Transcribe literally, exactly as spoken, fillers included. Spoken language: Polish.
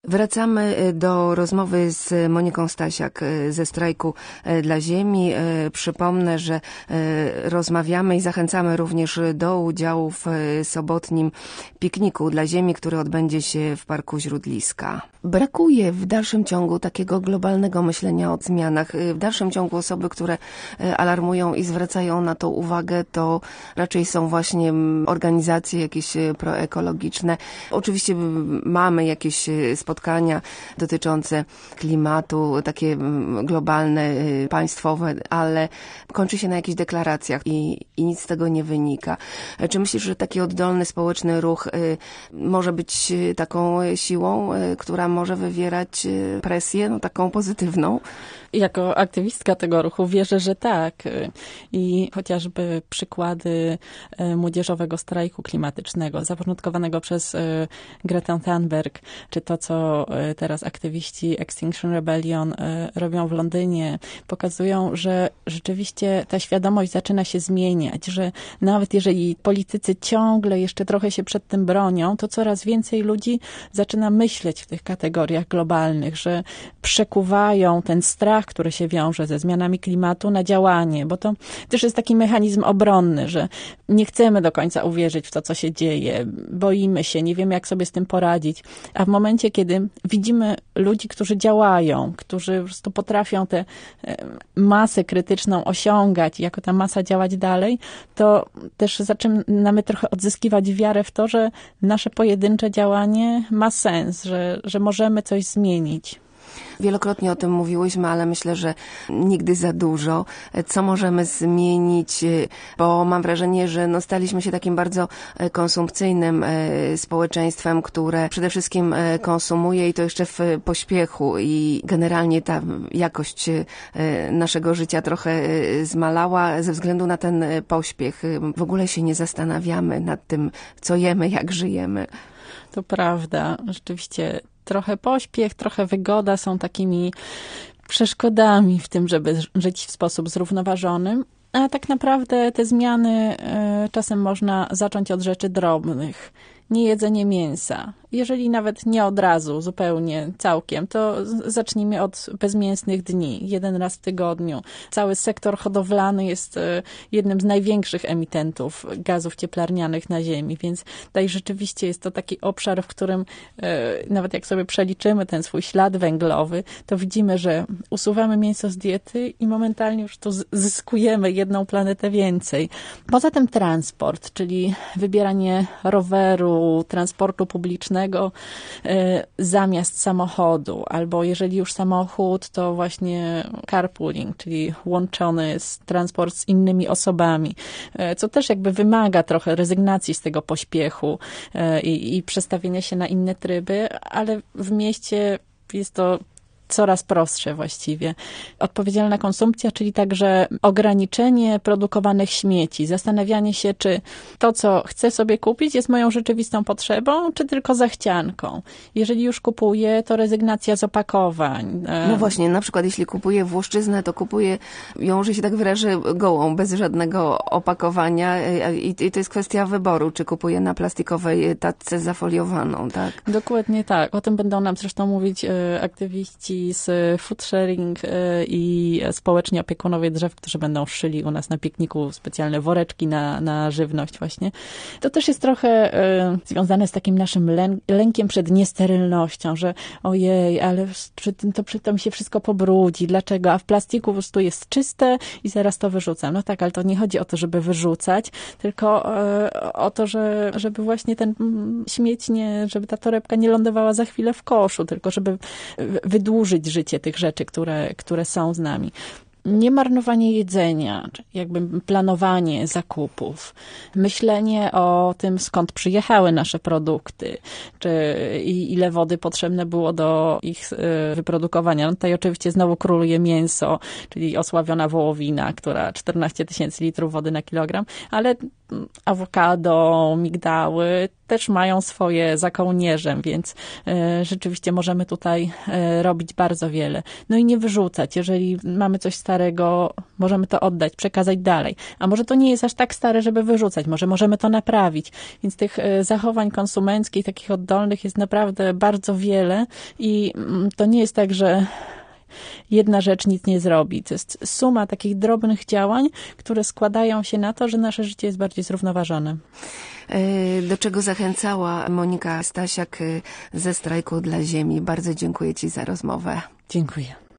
Wracamy do rozmowy z Moniką Stasiak ze Strajku dla Ziemi. Przypomnę, że rozmawiamy i zachęcamy również do udziału w sobotnim pikniku dla Ziemi, który odbędzie się w Parku Źródliska. Brakuje w dalszym ciągu takiego globalnego myślenia o zmianach. W dalszym ciągu osoby, które alarmują i zwracają na to uwagę, to raczej są właśnie organizacje jakieś proekologiczne. Oczywiście mamy jakieś spotkania dotyczące klimatu, takie globalne, państwowe, ale kończy się na jakichś deklaracjach i, i nic z tego nie wynika. Czy myślisz, że taki oddolny społeczny ruch może być taką siłą, która może wywierać presję, no taką pozytywną? Jako aktywistka tego ruchu wierzę, że tak. I chociażby przykłady młodzieżowego strajku klimatycznego zapoczątkowanego przez Gretę Thunberg, czy to, co teraz aktywiści Extinction Rebellion robią w Londynie, pokazują, że rzeczywiście ta świadomość zaczyna się zmieniać, że nawet jeżeli politycy ciągle jeszcze trochę się przed tym bronią, to coraz więcej ludzi zaczyna myśleć w tych kategoriach globalnych, że przekuwają ten strach, który się wiąże ze zmianami klimatu, na działanie, bo to też jest taki mechanizm obronny, że nie chcemy do końca uwierzyć w to, co się dzieje, boimy się, nie wiemy, jak sobie z tym poradzić, a w momencie, kiedy widzimy ludzi, którzy działają, którzy po prostu potrafią tę masę krytyczną osiągać i jako ta masa działać dalej, to też zaczynamy trochę odzyskiwać wiarę w to, że nasze pojedyncze działanie ma sens, że, że możemy coś zmienić. Wielokrotnie o tym mówiłyśmy, ale myślę, że nigdy za dużo. Co możemy zmienić? Bo mam wrażenie, że no staliśmy się takim bardzo konsumpcyjnym społeczeństwem, które przede wszystkim konsumuje i to jeszcze w pośpiechu i generalnie ta jakość naszego życia trochę zmalała ze względu na ten pośpiech. W ogóle się nie zastanawiamy nad tym, co jemy, jak żyjemy. To prawda. Rzeczywiście trochę pośpiech, trochę wygoda są takimi przeszkodami w tym, żeby żyć w sposób zrównoważony. A tak naprawdę te zmiany czasem można zacząć od rzeczy drobnych. Niejedzenie mięsa. Jeżeli nawet nie od razu, zupełnie, całkiem, to zacznijmy od bezmięsnych dni, jeden raz w tygodniu. Cały sektor hodowlany jest jednym z największych emitentów gazów cieplarnianych na Ziemi, więc tutaj rzeczywiście jest to taki obszar, w którym nawet jak sobie przeliczymy ten swój ślad węglowy, to widzimy, że usuwamy mięso z diety i momentalnie już tu zyskujemy jedną planetę więcej. Poza tym transport, czyli wybieranie roweru, transportu publicznego y, zamiast samochodu, albo jeżeli już samochód, to właśnie carpooling, czyli łączony z transport z innymi osobami, y, co też jakby wymaga trochę rezygnacji z tego pośpiechu y, i przestawienia się na inne tryby, ale w mieście jest to coraz prostsze właściwie. Odpowiedzialna konsumpcja, czyli także ograniczenie produkowanych śmieci. Zastanawianie się, czy to, co chcę sobie kupić, jest moją rzeczywistą potrzebą, czy tylko zachcianką. Jeżeli już kupuję, to rezygnacja z opakowań. No właśnie, na przykład jeśli kupuję włoszczyznę, to kupuję ją, że się tak wyrażę, gołą, bez żadnego opakowania i, i to jest kwestia wyboru, czy kupuję na plastikowej tacce zafoliowaną, tak? Dokładnie tak. O tym będą nam zresztą mówić aktywiści z food sharing i społeczni opiekunowie drzew, którzy będą szyli u nas na pikniku specjalne woreczki na, na żywność właśnie. To też jest trochę związane z takim naszym lę- lękiem przed niesterylnością, że ojej, ale przy tym, to przy tym się wszystko pobrudzi. Dlaczego? A w plastiku po prostu jest czyste i zaraz to wyrzucam. No tak, ale to nie chodzi o to, żeby wyrzucać, tylko o to, że, żeby właśnie ten śmieć nie, żeby ta torebka nie lądowała za chwilę w koszu, tylko żeby wydłużyć życie tych rzeczy, które, które są z nami. Nie marnowanie jedzenia, jakby planowanie zakupów, myślenie o tym, skąd przyjechały nasze produkty, czy ile wody potrzebne było do ich wyprodukowania. No tutaj oczywiście znowu króluje mięso, czyli osławiona wołowina, która czternaście tysięcy litrów wody na kilogram, ale awokado, migdały też mają swoje za kołnierzem, więc e, rzeczywiście możemy tutaj e, robić bardzo wiele. No i nie wyrzucać. Jeżeli mamy coś starego, możemy to oddać, przekazać dalej. A może to nie jest aż tak stare, żeby wyrzucać. Może możemy to naprawić. Więc tych e, zachowań konsumenckich, takich oddolnych jest naprawdę bardzo wiele i mm, to nie jest tak, że jedna rzecz nic nie zrobi. To jest suma takich drobnych działań, które składają się na to, że nasze życie jest bardziej zrównoważone. Do czego zachęcała Monika Stasiak ze Strajku dla Ziemi. Bardzo dziękuję Ci za rozmowę. Dziękuję.